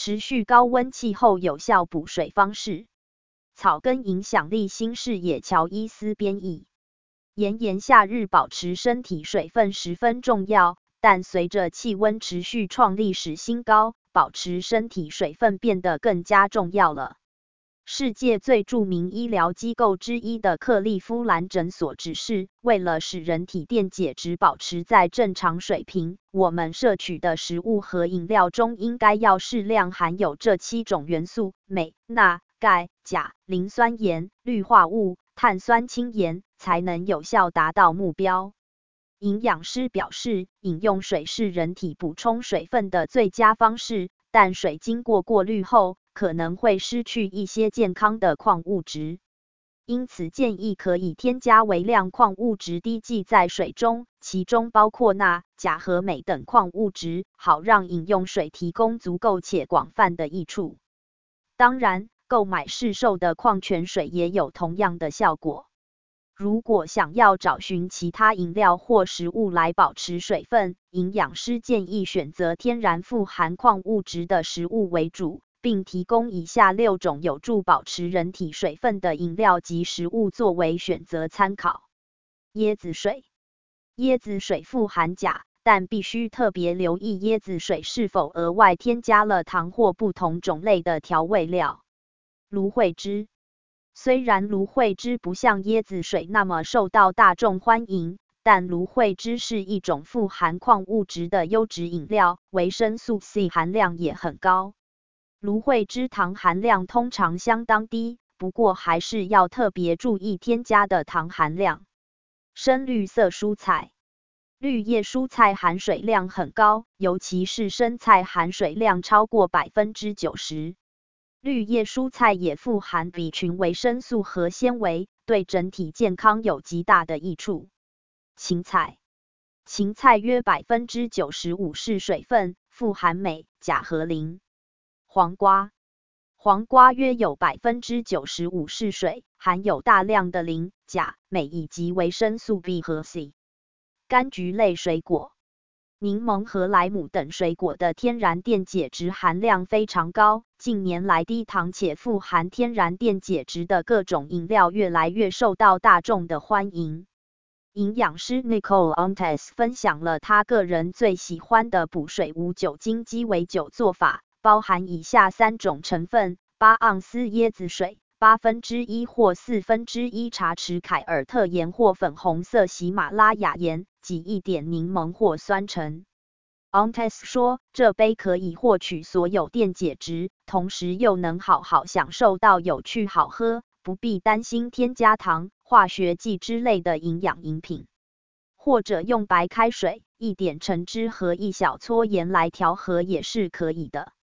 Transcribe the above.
持续高温气候有效补水方式。草根影响力新视野乔伊斯编译。炎炎夏日保持身体水分十分重要，但随着气温持续创历史新高，保持身体水分变得更加重要了。世界最著名医疗机构之一的克利夫兰诊所指示，为了使人体电解质保持在正常水平，我们摄取的食物和饮料中应该要适量含有这7种元素：镁、钠、钙、钾、磷酸盐、氯化物、碳酸氢盐，才能有效达到目标。营养师表示，饮用水是人体补充水分的最佳方式，但水经过过滤后，可能会失去一些健康的矿物质，因此建议可以添加微量矿物质滴剂在水中，其中包括钠、钾和镁等矿物质，好让饮用水提供足够且广泛的益处。当然，购买市售的矿泉水也有同样的效果。如果想要找寻其他饮料或食物来保持水分，营养师建议选择天然富含矿物质的食物为主，并提供以下6种有助保持人体水分的饮料及食物作为选择参考。椰子水。椰子水富含钾，但必须特别留意椰子水是否额外添加了糖或不同种类的调味料。芦荟汁。虽然芦荟汁不像椰子水那么受到大众欢迎，但芦荟汁是一种富含矿物质的优质饮料，维生素 C 含量也很高。芦荟汁糖含量通常相当低，不过还是要特别注意添加的糖含量。深绿色蔬菜。绿叶蔬菜含水量很高，尤其是生菜含水量超过 90%。绿叶蔬菜也富含 B 群维生素和纤维，对整体健康有极大的益处。芹菜。芹菜约 95% 是水分，富含镁、钾和磷。黄瓜。黄瓜约有 95% 是水，含有大量的磷、钾、镁以及维生素 B 和 C。柑橘类水果。柠檬和莱姆等水果的天然电解质含量非常高，近年来低糖且富含天然电解质的各种饮料越来越受到大众的欢迎。营养师 Nicole Ontes 分享了他个人最喜欢的补水无酒精鸡尾酒做法，包含以下3种成分：8盎司椰子水、1/8或1/4茶匙凯尔特盐或粉红色喜马拉雅盐，挤一点柠檬或酸橙。Ontes 说，这杯可以获取所有电解质，同时又能好好享受到有趣好喝，不必担心添加糖、化学剂之类的营养饮品。或者用白开水、一点橙汁和一小撮盐来调和也是可以的。